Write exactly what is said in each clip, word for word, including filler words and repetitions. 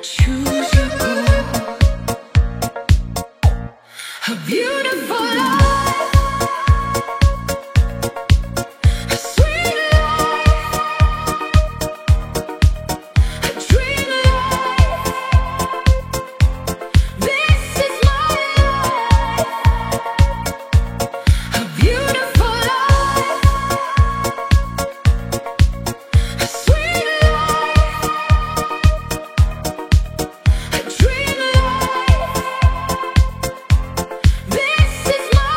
Choose your goal. A beautiful life, a sweet life, a dream life. This is my life. A beautiful life, a sweet life, a dream life. This is my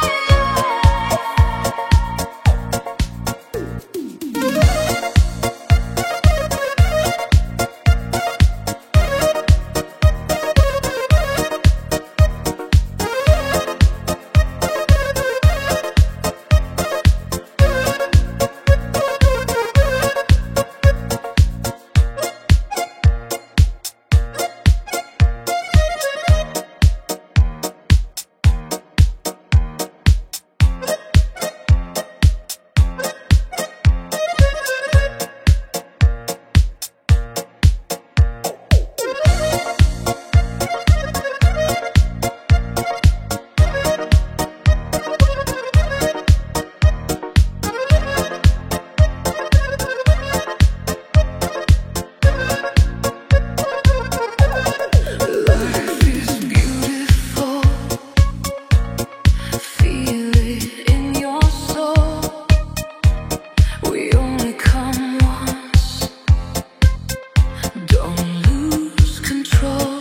life is beautiful. Feel it in your soul. We only come once. Don't lose control.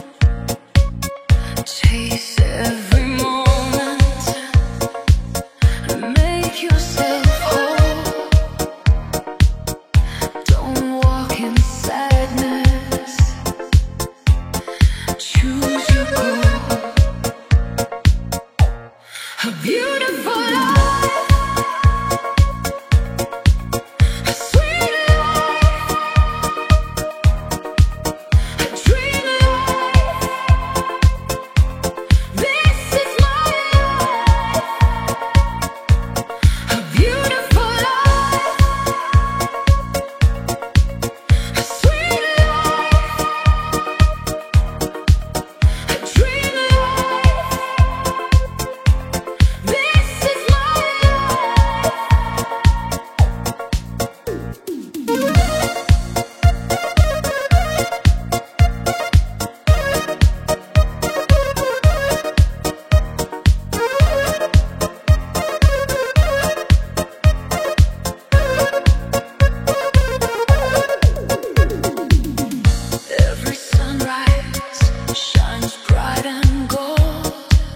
Chase every moment. Make yourself whole. Don't walk in sadness. Choose your goal. A beautiful life, a sweet life, a dream life. This is my life. A beautiful life, a sweet life, a dream life. This is my Every sunrise shines bright and gold.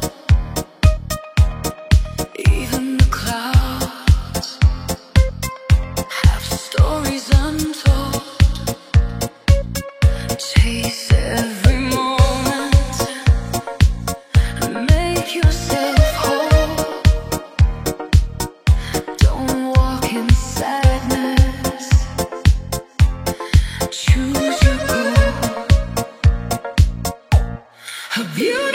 Even the clouds have stories untold. Chase every moment. Make yourself whole. Don't walk in sadness. Choose your goal. A beautiful